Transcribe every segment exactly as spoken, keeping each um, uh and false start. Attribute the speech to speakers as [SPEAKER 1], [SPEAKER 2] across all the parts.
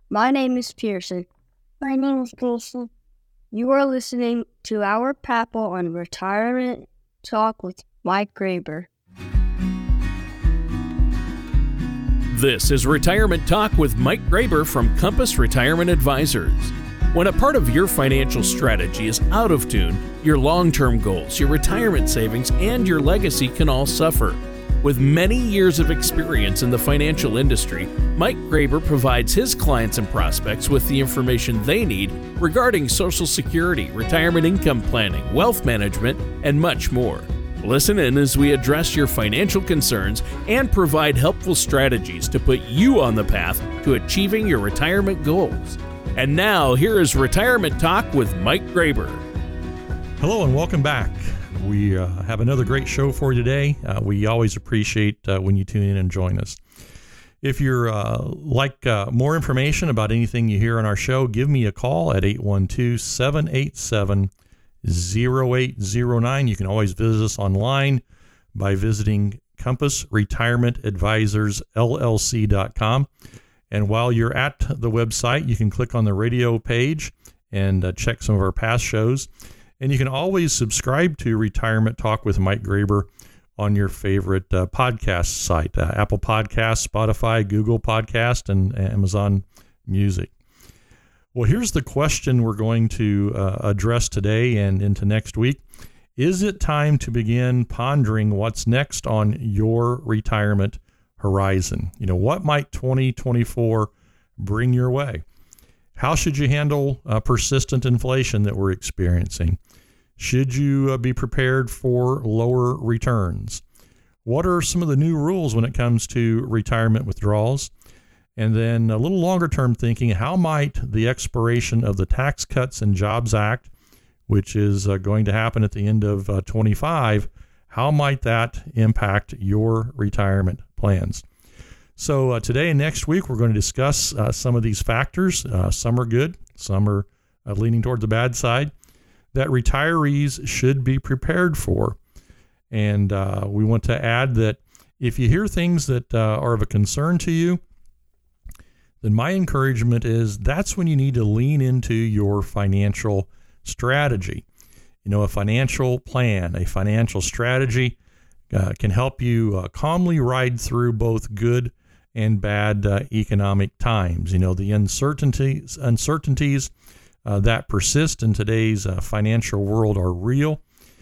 [SPEAKER 1] My name is Pearson.
[SPEAKER 2] My name is Pearson.
[SPEAKER 1] You are listening to our Papal on Retirement Talk with Mike Graber.
[SPEAKER 3] This is Retirement Talk with Mike Graber from Compass Retirement Advisors. When a part of your financial strategy is out of tune, your long-term goals, your retirement savings, and your legacy can all suffer. With many years of experience in the financial industry, Mike Graber provides his clients and prospects with the information they need regarding Social Security, retirement income planning, wealth management, and much more. Listen in as we address your financial concerns and provide helpful strategies to put you on the path to achieving your retirement goals. And now, here is Retirement Talk with Mike Graber.
[SPEAKER 4] Hello and welcome back. We uh, have another great show for you today. Uh, we always appreciate uh, when you tune in and join us. If you're uh, like uh, more information about anything you hear on our show, give me a call at eight one two, seven eight seven, zero eight zero nine. You can always visit us online by visiting compass retirement advisors L L C dot com. And while you're at the website, you can click on the radio page and uh, check some of our past shows. And you can always subscribe to Retirement Talk with Mike Graber on your favorite uh, podcast site, uh, Apple Podcasts, Spotify, Google Podcast, and Amazon Music. Well, here's the question we're going to uh, address today and into next week. Is it time to begin pondering what's next on your retirement horizon? You know, what might twenty twenty-four bring your way? How should you handle uh, persistent inflation that we're experiencing? Should you uh, be prepared for lower returns? What are some of the new rules when it comes to retirement withdrawals? And then a little longer term thinking, how might the expiration of the Tax Cuts and Jobs Act, which is uh, going to happen at the end of uh, twenty-five, how might that impact your retirement plans? So uh, today and next week, we're going to discuss uh, some of these factors. Uh, some are good, some are uh, leaning toward the bad side, that retirees should be prepared for. And uh, we want to add that if you hear things that uh, are of a concern to you, then my encouragement is that's when you need to lean into your financial strategy. You know, a financial plan, a financial strategy uh, can help you uh, calmly ride through both good and bad uh, economic times. You know, the uncertainties, uncertainties uh, that persist in today's uh, financial world are real.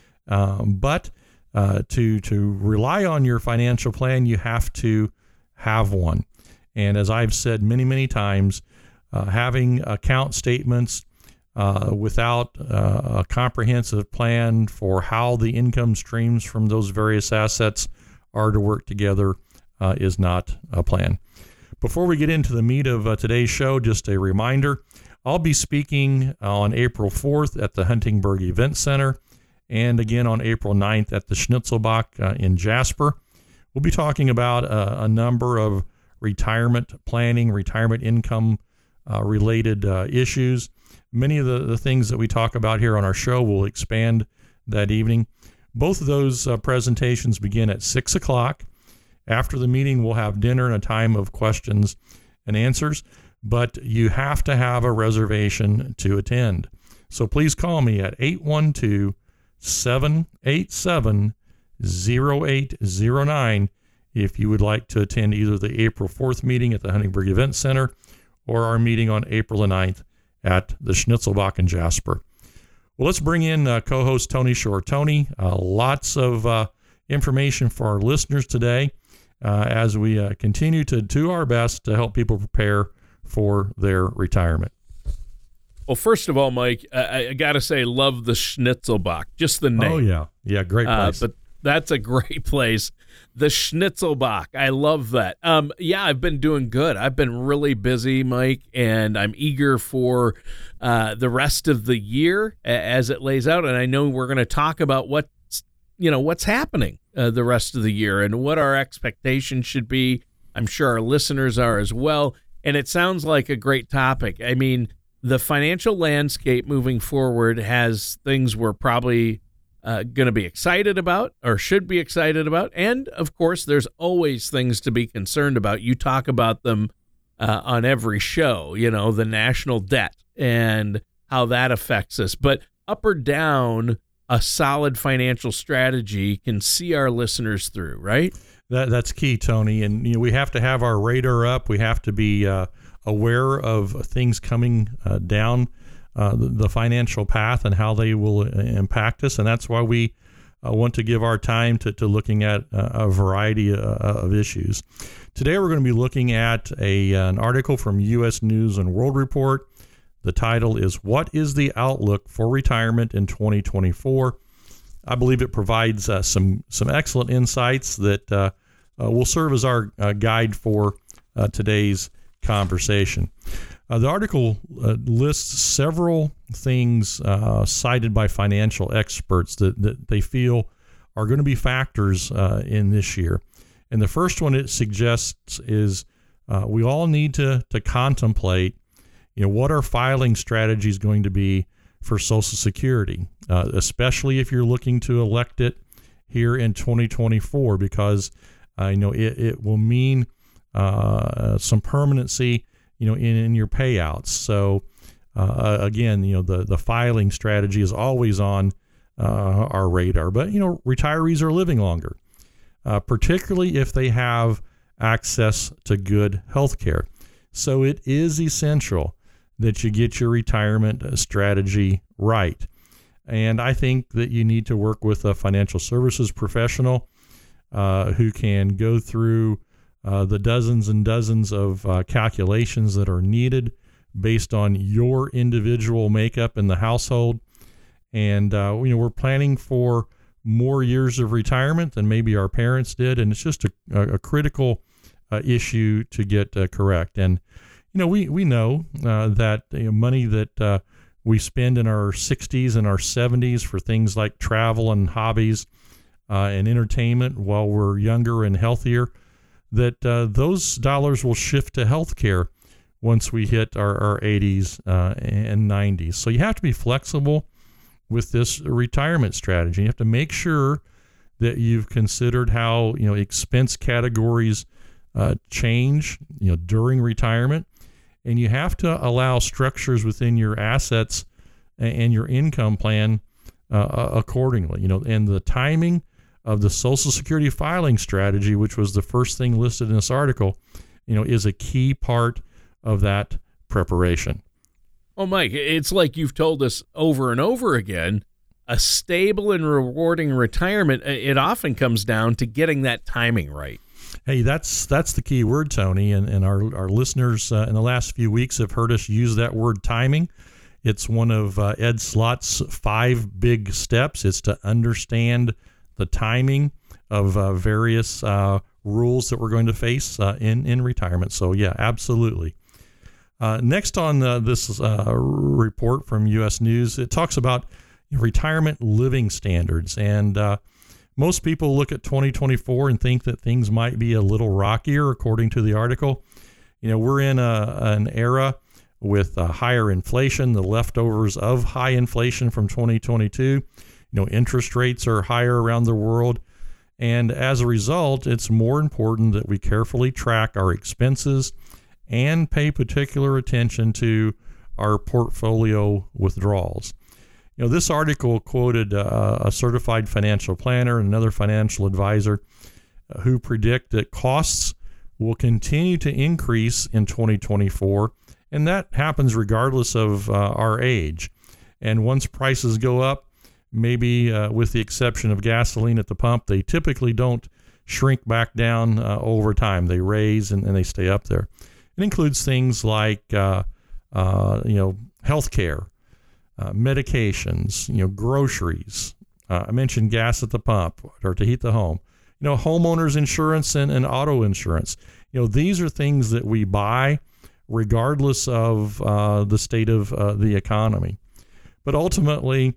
[SPEAKER 4] Um, but uh, to to rely on your financial plan, you have to have one. And as I've said many, many times, uh, having account statements uh, without uh, a comprehensive plan for how the income streams from those various assets are to work together uh, is not a plan. Before we get into the meat of uh, today's show, just a reminder, I'll be speaking on April fourth at the Huntingburg Event Center and again on April ninth at the Schnitzelbach uh, in Jasper. We'll be talking about uh, a number of retirement planning, retirement income uh, related uh, issues. Many of the, the things that we talk about here on our show will expand that evening. Both of those uh, presentations begin at six o'clock. After the meeting, we'll have dinner and a time of questions and answers, but you have to have a reservation to attend. So please call me at eight one two, seven eight seven, zero eight zero nine if you would like to attend either the April fourth meeting at the Huntingburg Event Center or our meeting on April the ninth at the Schnitzelbach in Jasper. Well, let's bring in uh, co-host Tony Shore. Tony, uh, lots of uh, information for our listeners today uh, as we uh, continue to do our best to help people prepare for their retirement.
[SPEAKER 3] Well, first of all, Mike, I, I got to say, love the Schnitzelbach, just the name.
[SPEAKER 4] Oh, yeah. Yeah, great place.
[SPEAKER 3] Uh, but that's a great place. The Schnitzelbach. I love that. Um, yeah, I've been doing good. I've been really busy, Mike, and I'm eager for uh, the rest of the year as it lays out. And I know we're going to talk about what's, you know, what's happening uh, the rest of the year and what our expectations should be. I'm sure our listeners are as well. And it sounds like a great topic. I mean, the financial landscape moving forward has things we're probably uh, going to be excited about or should be excited about. And, of course, there's always things to be concerned about. You talk about them uh, on every show, you know, the national debt and how that affects us. But up or down, a solid financial strategy can see our listeners through, right?
[SPEAKER 4] That that's key, Tony. And you know, we have to have our radar up. We have to be uh, aware of things coming uh, down uh, the, the financial path and how they will impact us. And that's why we uh, want to give our time to, to looking at uh, a variety uh, of issues. Today, we're going to be looking at a an article from U S News and World Report. The title is "What is the Outlook for Retirement in twenty twenty-four?" I believe it provides uh, some some excellent insights that uh, uh, will serve as our uh, guide for uh, today's conversation. Uh, the article uh, lists several things uh, cited by financial experts that, that they feel are going to be factors uh, in this year. And the first one it suggests is uh, we all need to to contemplate, you know, what our filing strategy is going to be for Social Security, uh, especially if you're looking to elect it here in twenty twenty-four, because uh, you know it, it will mean uh, some permanency, you know, in, in your payouts. So uh, again, you know, the the filing strategy is always on uh, our radar. But you know, retirees are living longer, uh, particularly if they have access to good health care. So it is essential that you get your retirement strategy right. And I think that you need to work with a financial services professional uh, who can go through uh, the dozens and dozens of uh, calculations that are needed based on your individual makeup in the household. And, uh, you know, we're planning for more years of retirement than maybe our parents did. And it's just a, a critical uh, issue to get uh, correct. And You know, we, we know uh, that you know, money that uh, we spend in our sixties and our seventies for things like travel and hobbies uh, and entertainment while we're younger and healthier, that uh, those dollars will shift to healthcare once we hit our, our eighties uh, and nineties. So you have to be flexible with this retirement strategy. You have to make sure that you've considered how, you know, expense categories uh, change, you know, during retirement. And you have to allow structures within your assets and your income plan uh, accordingly. You know, and the timing of the Social Security filing strategy, which was the first thing listed in this article, you know, is a key part of that preparation.
[SPEAKER 3] Well, Mike, it's like you've told us over and over again, a stable and rewarding retirement, it often comes down to getting that timing right.
[SPEAKER 4] Hey, that's that's the key word, Tony, and, and our, our listeners uh, in the last few weeks have heard us use that word timing. It's one of uh, Ed Slott's five big steps. It's to understand the timing of uh, various uh, rules that we're going to face uh, in, in retirement. So, yeah, absolutely. Uh, next on uh, this uh, report from U S News, it talks about retirement living standards. And uh most people look at twenty twenty-four and think that things might be a little rockier, according to the article. You know, we're in a, an era with uh, higher inflation, the leftovers of high inflation from twenty twenty-two. You know, interest rates are higher around the world. And as a result, it's more important that we carefully track our expenses and pay particular attention to our portfolio withdrawals. You know, this article quoted uh, a certified financial planner and another financial advisor uh, who predict that costs will continue to increase in twenty twenty-four, and that happens regardless of uh, our age. And once prices go up, maybe uh, with the exception of gasoline at the pump, they typically don't shrink back down uh, over time. They raise and, and they stay up there. It includes things like, uh, uh, you know, healthcare, Uh, medications, you know, groceries. Uh, I mentioned gas at the pump or to heat the home. You know, homeowners insurance and, and auto insurance. You know, these are things that we buy regardless of uh, the state of uh, the economy. But ultimately,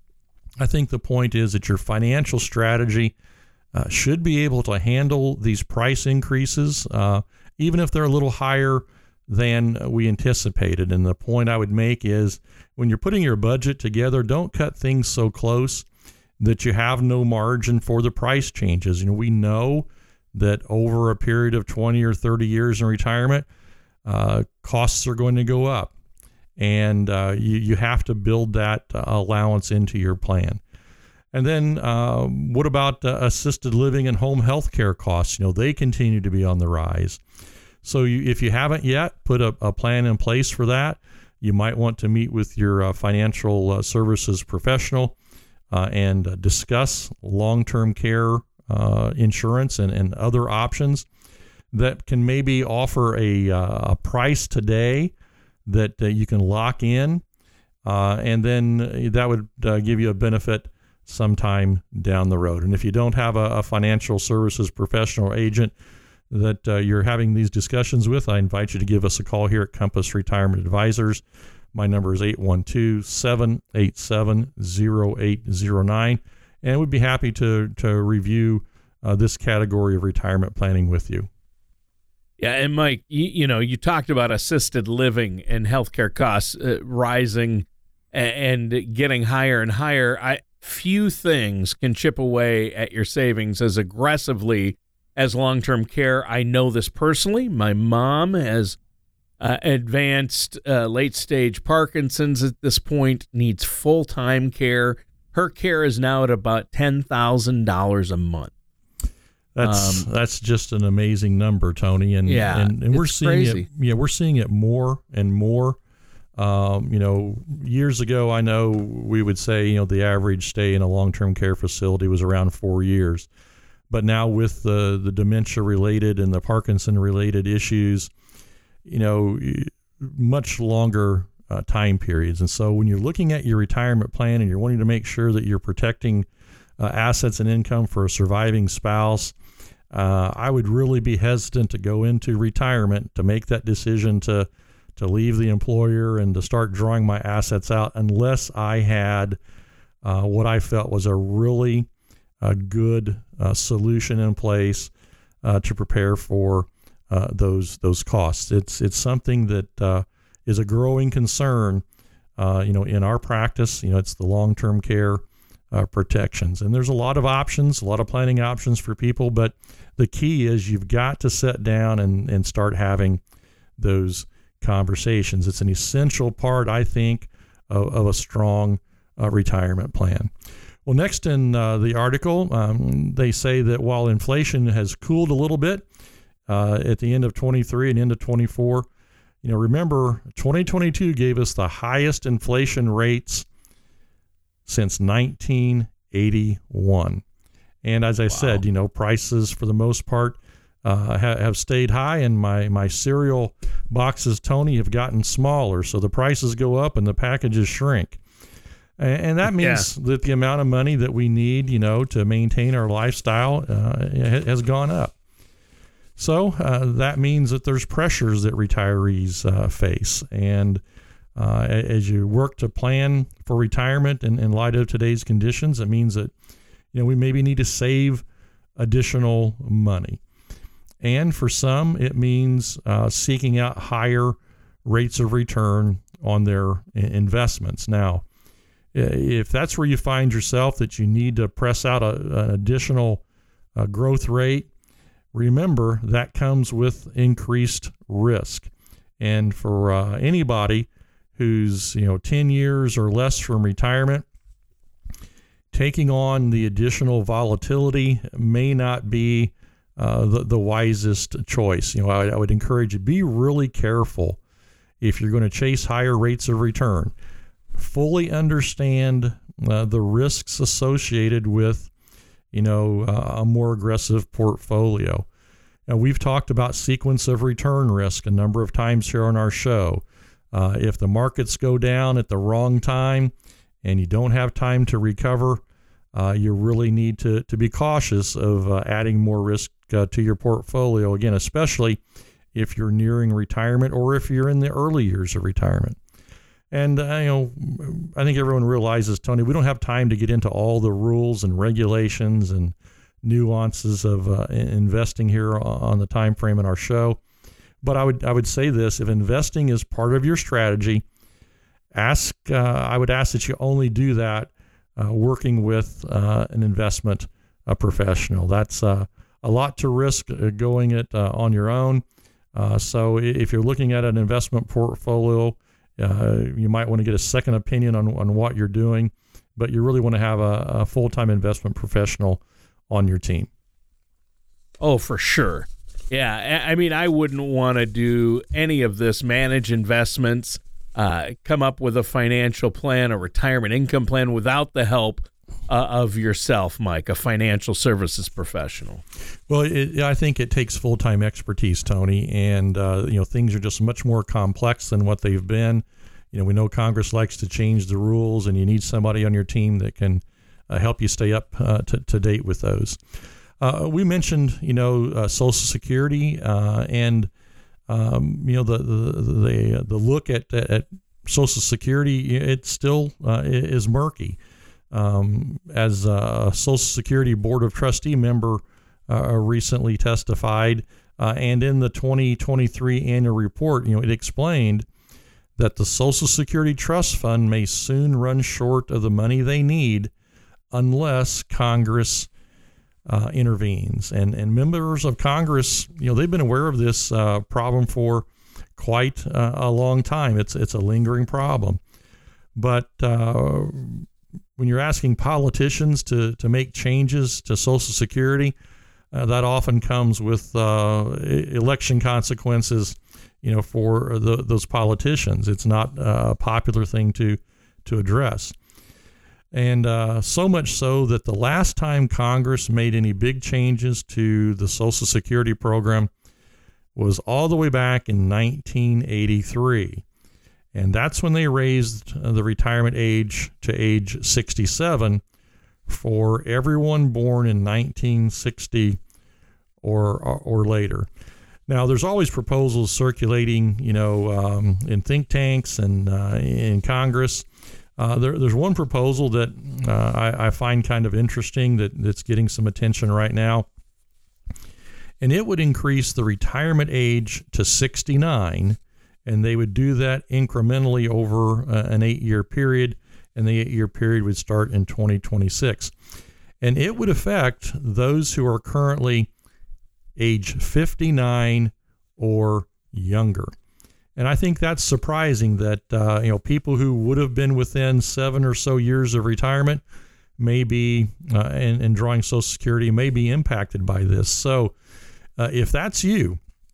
[SPEAKER 4] I think the point is that your financial strategy uh, should be able to handle these price increases, uh, even if they're a little higher than we anticipated. And the point I would make is when you're putting your budget together, don't cut things so close that you have no margin for the price changes. You know, we know that over a period of twenty or thirty years in retirement, uh, costs are going to go up, and uh, you, you have to build that uh, allowance into your plan. And then uh, what about uh, assisted living and home health care costs? You know, they continue to be on the rise. So you, if you haven't yet put a, a plan in place for that, you might want to meet with your uh, financial uh, services professional uh, and uh, discuss long-term care uh, insurance and, and other options that can maybe offer a, uh, a price today that uh, you can lock in, uh, and then that would uh, give you a benefit sometime down the road. And if you don't have a, a financial services professional or agent that uh, you're having these discussions with, I invite you to give us a call here at Compass Retirement Advisors. My number is eight one two, seven eight seven, zero eight zero nine, and we'd be happy to, to review uh, this category of retirement planning with you.
[SPEAKER 3] Yeah, and Mike, you, you know, you talked about assisted living and healthcare costs uh, rising and, and getting higher and higher. I Few things can chip away at your savings as aggressively as long-term care. I know this personally. My mom has uh, advanced uh, late-stage Parkinson's at this point, needs full-time care. Her care is now at about ten thousand dollars a month.
[SPEAKER 4] That's um, that's just an amazing number, Tony. And
[SPEAKER 3] yeah,
[SPEAKER 4] and, and we're seeing
[SPEAKER 3] crazy.
[SPEAKER 4] it. Yeah, we're seeing it more and more. Um, you know, years ago, I know we would say, you know, the average stay in a long-term care facility was around four years. But now with the, the dementia-related and the Parkinson-related issues, you know, much longer uh, time periods. And so when you're looking at your retirement plan and you're wanting to make sure that you're protecting uh, assets and income for a surviving spouse, uh, I would really be hesitant to go into retirement to make that decision to to leave the employer and to start drawing my assets out unless I had uh, what I felt was a really uh, good uh, solution in place uh, to prepare for uh, those those costs. It's it's something that uh, is a growing concern, uh, you know, in our practice. You know, it's the long-term care uh, protections, and there's a lot of options, a lot of planning options for people. But the key is you've got to sit down and and start having those conversations. It's an essential part, I think, of, of a strong uh, retirement plan. Well, next in uh, the article, um, they say that while inflation has cooled a little bit uh, at the end of twenty-three and into twenty-four, you know, remember twenty twenty-two gave us the highest inflation rates since nineteen eighty-one. And as I wow. said, you know, prices for the most part Uh, ha- have stayed high, and my, my cereal boxes, Tony, have gotten smaller. So the prices go up and the packages shrink. And, and that means yeah. that the amount of money that we need, you know, to maintain our lifestyle uh, has gone up. So uh, that means that there's pressures that retirees uh, face. And uh, as you work to plan for retirement in, in light of today's conditions, it means that, you know, we maybe need to save additional money. And for some, it means uh, seeking out higher rates of return on their investments. Now, if that's where you find yourself, that you need to press out a, an additional uh, growth rate, remember that comes with increased risk. And for uh, anybody who's, you know, ten years or less from retirement, taking on the additional volatility may not be Uh, the, the wisest choice. You know, I, I would encourage you, be really careful if you're going to chase higher rates of return. Fully understand uh, the risks associated with, you know, uh, a more aggressive portfolio. Now, we've talked about sequence of return risk a number of times here on our show. Uh, if the markets go down at the wrong time and you don't have time to recover, uh, you really need to, to be cautious of uh, adding more risk Uh, to your portfolio, again, especially if you're nearing retirement or if you're in the early years of retirement. And, uh, you know, I think everyone realizes, Tony, we don't have time to get into all the rules and regulations and nuances of uh, investing here on the time frame in our show. But I would I would say this: if investing is part of your strategy, ask uh, I would ask that you only do that uh, working with uh, an investment uh, professional. That's uh, a lot to risk uh, going it uh, on your own. Uh, so if you're looking at an investment portfolio, uh, you might want to get a second opinion on, on what you're doing, but you really want to have a, a full-time investment professional on your team.
[SPEAKER 3] Oh, for sure. Yeah, I mean, I wouldn't want to do any of this, manage investments, uh, come up with a financial plan, a retirement income plan without the help uh, of yourself, Mike, a financial services professional.
[SPEAKER 4] Well, it, I think it takes full-time expertise, Tony, and uh, you know, things are just much more complex than what they've been. You know, we know Congress likes to change the rules, and you need somebody on your team that can uh, help you stay up uh, to, to date with those. Uh, we mentioned, you know, uh, Social Security uh, and, um, you know, the the the, the look at, at Social Security, it still uh, is murky. Um, as a Social Security Board of Trustee member uh, recently testified, uh, and in the twenty twenty-three annual report, you know, it explained that the Social Security Trust Fund may soon run short of the money they need unless Congress Uh, intervenes. And and members of Congress, you know, they've been aware of this uh, problem for quite uh, a long time. It's it's a lingering problem. But uh, when you're asking politicians to to make changes to Social Security, uh, that often comes with uh, election consequences, you know, for the, those politicians. It's not a popular thing to to address. And uh, so much so that the last time Congress made any big changes to the Social Security program was all the way back in nineteen eighty-three. And that's when they raised the retirement age to age sixty-seven for everyone born in nineteen sixty or, or, or later. Now, there's always proposals circulating, you know, um, in think tanks and uh, in Congress. Uh, there, there's one proposal that uh, I, I find kind of interesting that, that's getting some attention right now, and it would increase the retirement age to sixty-nine, and they would do that incrementally over uh, an eight-year period, and the eight-year period would start in twenty twenty-six. And it would affect those who are currently age fifty-nine or younger. And I think that's surprising that, uh, you know, people who would have been within seven or so years of retirement may be, uh, and, and drawing Social Security, may be impacted by this. So uh, if that's you,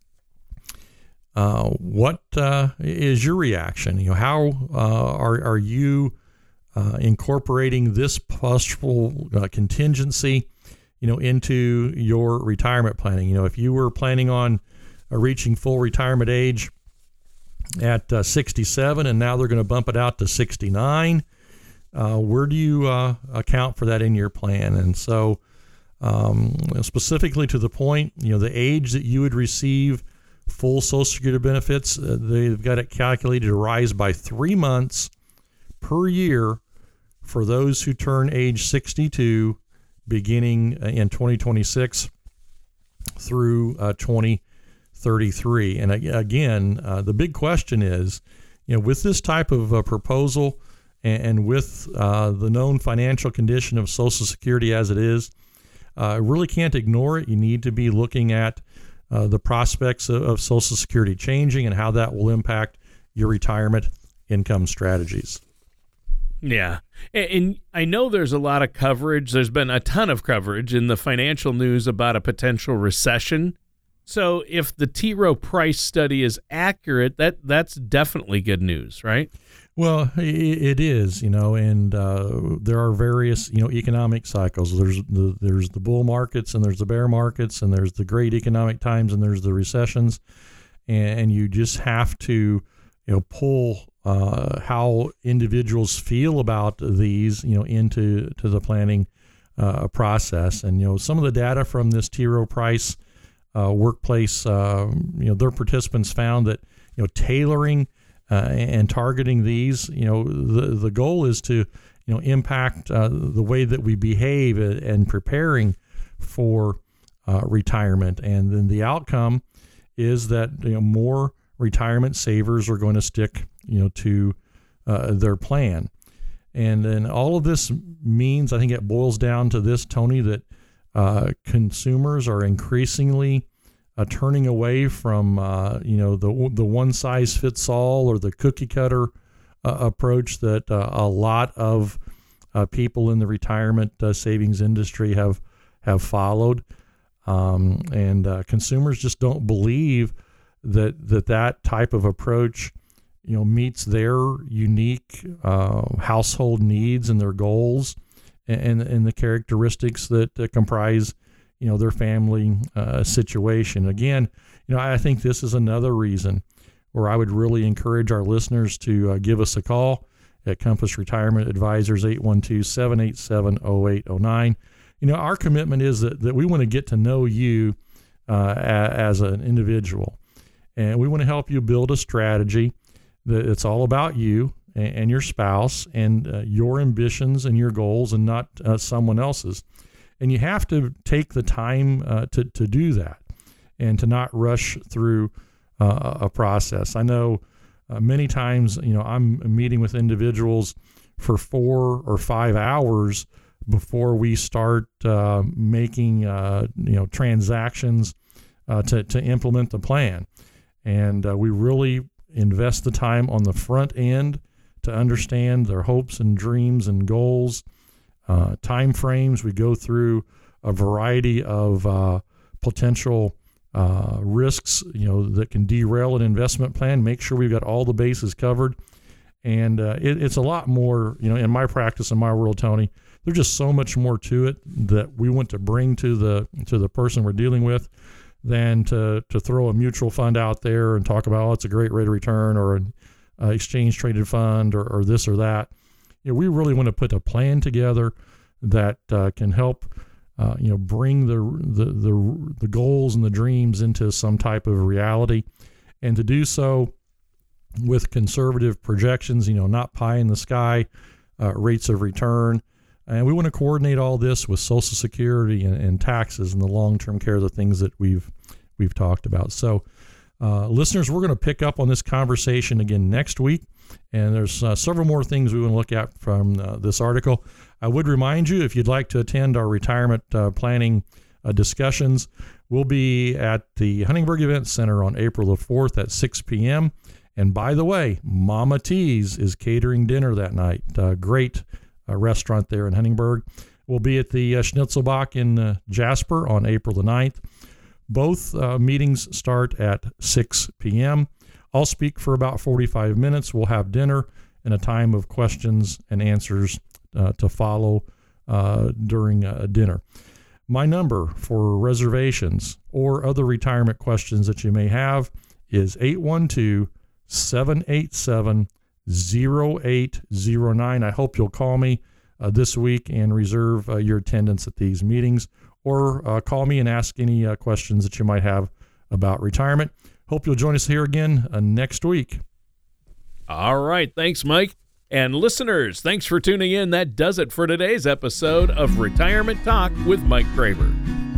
[SPEAKER 4] uh, what uh, is your reaction? You know, how uh, are, are you uh, incorporating this possible uh, contingency, you know, into your retirement planning? You know, if you were planning on uh, reaching full retirement age at uh, sixty-seven, and now they're going to bump it out to sixty-nine. Uh, where do you uh, account for that in your plan? And so um, specifically to the point, you know, the age that you would receive full Social Security benefits, uh, they've got it calculated to rise by three months per year for those who turn age sixty-two beginning in twenty twenty-six through uh, twenty thirty-three. And again, uh, the big question is, you know, with this type of uh, proposal and, and with uh, the known financial condition of Social Security as it is, uh, really can't ignore it. You need to be looking at uh, the prospects of, of Social Security changing and how that will impact your retirement income strategies.
[SPEAKER 3] Yeah. And, and I know there's a lot of coverage. There's been a ton of coverage in the financial news about a potential recession. So if the T. Rowe Price study is accurate, that that's definitely good news, right?
[SPEAKER 4] Well, it is, you know, and uh, there are various, you know, economic cycles. There's the there's the bull markets, and there's the bear markets, and there's the great economic times, and there's the recessions, and, and you just have to, you know, pull uh, how individuals feel about these, you know, into to the planning uh, process. And you know, some of the data from this T. Rowe Price Uh, workplace, uh, you know, their participants found that, you know, tailoring uh, and targeting these, you know, the the goal is to, you know, impact uh, the way that we behave and preparing for uh, retirement. And then the outcome is that, you know, more retirement savers are going to stick, you know, to uh, their plan. And then all of this means, I think it boils down to this, Tony, that Uh, consumers are increasingly uh, turning away from uh, you know the the one size fits all or the cookie cutter uh, approach that uh, a lot of uh, people in the retirement uh, savings industry have have followed, um, and uh, consumers just don't believe that that that type of approach, you know, meets their unique uh, household needs and their goals, and and the characteristics that uh, comprise, you know, their family uh, situation. Again, you know, I think this is another reason where I would really encourage our listeners to uh, give us a call at Compass Retirement Advisors, eight one two, seven eight seven, oh eight oh nine. You know, our commitment is that, that we want to get to know you uh, a, as an individual, and we want to help you build a strategy that it's all about you and, and your spouse and uh, your ambitions and your goals, and not uh, someone else's. And you have to take the time uh, to, to do that, and to not rush through uh, a process. I know uh, many times, you know, I'm meeting with individuals for four or five hours before we start uh, making, uh, you know, transactions uh, to, to implement the plan. And uh, we really invest the time on the front end to understand their hopes and dreams and goals, uh, time frames. We go through a variety of uh, potential uh, risks, you know, that can derail an investment plan. Make sure we've got all the bases covered. And uh, it, it's a lot more, you know, in my practice, in my world, Tony, there's just so much more to it that we want to bring to the to the person we're dealing with than to to throw a mutual fund out there and talk about, oh, it's a great rate of return, or an uh, exchange traded fund, or, or this or that. You know, we really want to put a plan together that uh, can help, uh, you know, bring the, the the the goals and the dreams into some type of reality, and to do so with conservative projections. You know, not pie in the sky uh, rates of return. And we want to coordinate all this with Social Security and, and taxes and the long-term care, the things that we've we've talked about. So, uh, listeners, we're going to pick up on this conversation again next week, and there's uh, several more things we want to look at from uh, this article. I would remind you, if you'd like to attend our retirement uh, planning uh, discussions, we'll be at the Huntingburg Event Center on April the fourth at six p.m. And by the way, Mama T's is catering dinner that night. Uh, great A restaurant there in Huntingburg. We'll be at the uh, Schnitzelbach in uh, Jasper on April the ninth. Both uh, meetings start at six p.m. I'll speak for about forty-five minutes. We'll have dinner and a time of questions and answers uh, to follow uh, during uh, dinner. My number for reservations or other retirement questions that you may have is eight one two, seven eight seven, zero eight zero nine. I hope you'll call me uh, this week and reserve uh, your attendance at these meetings, or uh, call me and ask any uh, questions that you might have about retirement. Hope you'll join us here again uh, next week.
[SPEAKER 3] All right. Thanks, Mike. And listeners, thanks for tuning in. That does it for today's episode of Retirement Talk with Mike Graber.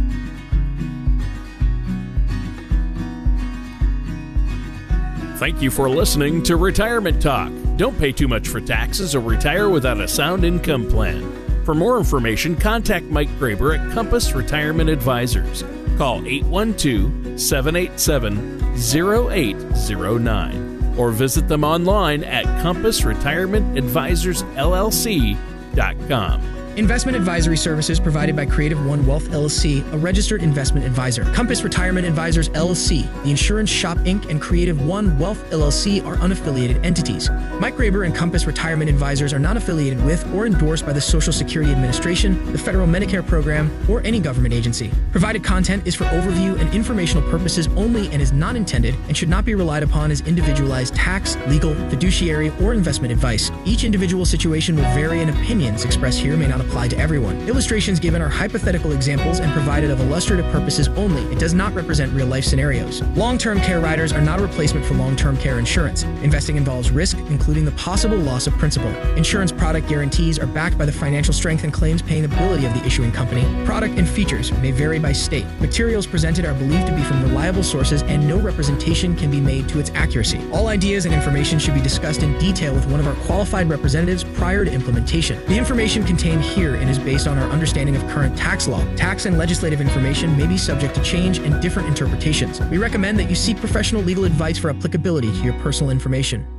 [SPEAKER 3] Thank you for listening to Retirement Talk. Don't pay too much for taxes or retire without a sound income plan. For more information, contact Mike Graber at Compass Retirement Advisors. Call eight one two, seven eight seven, zero eight zero nine or visit them online at compass retirement advisors l l c dot com.
[SPEAKER 5] Investment advisory services provided by Creative One Wealth L L C, a registered investment advisor. Compass Retirement Advisors L L C, The Insurance Shop Incorporated, and Creative One Wealth L L C are unaffiliated entities. Mike Graber and Compass Retirement Advisors are not affiliated with or endorsed by the Social Security Administration, the Federal Medicare Program, or any government agency. Provided content is for overview and informational purposes only and is not intended and should not be relied upon as individualized tax, legal, fiduciary, or investment advice. Each individual situation will vary, and opinions expressed here may not apply to everyone. Illustrations given are hypothetical examples and provided of illustrative purposes only. It does not represent real-life scenarios. Long-term care riders are not a replacement for long-term care insurance. Investing involves risk, including the possible loss of principal. Insurance product guarantees are backed by the financial strength and claims-paying ability of the issuing company. Product and features may vary by state. Materials presented are believed to be from reliable sources, and no representation can be made to its accuracy. All ideas and information should be discussed in detail with one of our qualified representatives prior to implementation. The information contained here here and is based on our understanding of current tax law. Tax and legislative information may be subject to change and different interpretations. We recommend that you seek professional legal advice for applicability to your personal information.